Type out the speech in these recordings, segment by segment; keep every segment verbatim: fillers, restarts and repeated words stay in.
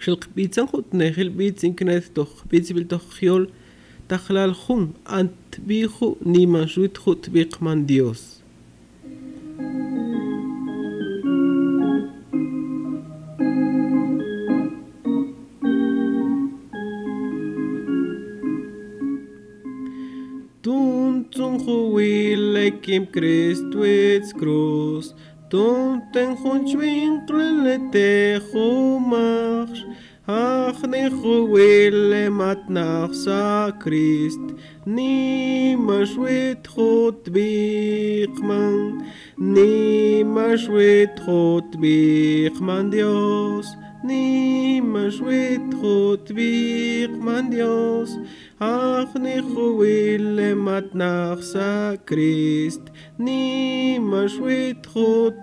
xilqb'itzan jut nejilb'itzin knet toj b'itzbil toj jiol tajlal jun ant biju ni manxwit jut biqman Dios. Tuntun juwile kim Cristuits cruz, tunten junchwinkle te jumach, ach ne juwile matnach sa Christ, ni mashwit hot biqman, ni mashwit hot biqman Dios, ni mashwit hot biqman Dios, ach ni juwile matnach sa Christ, ni mashwit hot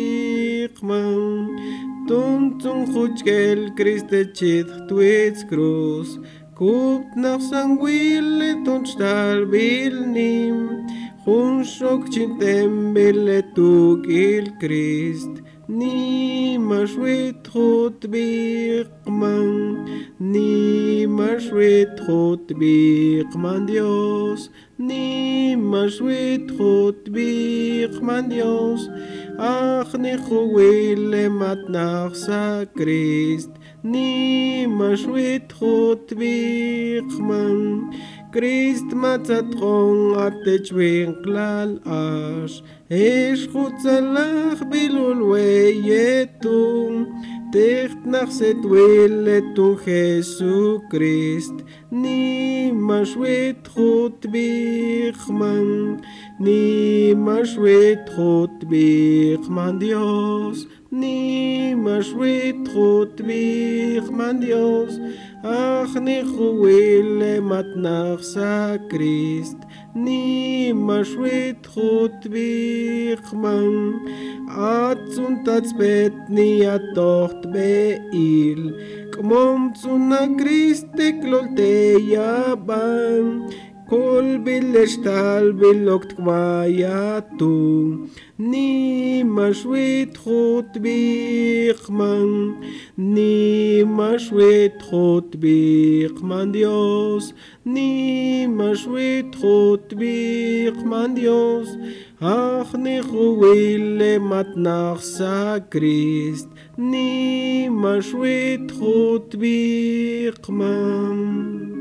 biqman, tuntun chuchkel Christe chit twits cruz, kupt nach sanguile tunstal bilnim, junshok chintem bille tukil Christ, ni mashwit hot biqman, ni mashwit hot biqman Dios, ni mashwit hot biqman Dios, ach ni juwile matnach sa Christ, ni mashwit hot biqman, Christ matzatron atechwinklal ash, ish chutzalach bilul weyetum, ticht nach setwilletum Jesu Christ, ni mashwit hot biqman, ni mashwit hot biqman Dios, ni mashwit hot biqman Dios, ach ni juwile matnach sa Christ, ni mashwit hot biqman, atzun tatzbet ni atocht beil, kmom tzuna Christe klolte yaban, kol bileshtal bilokt kmayatu, ni mashwit hot biqman, ni mashwit hot biqman Dios, ni mashwit hot biqman Dios, ach ni juwile matnach sa Christ, ni mashwit hot biqman.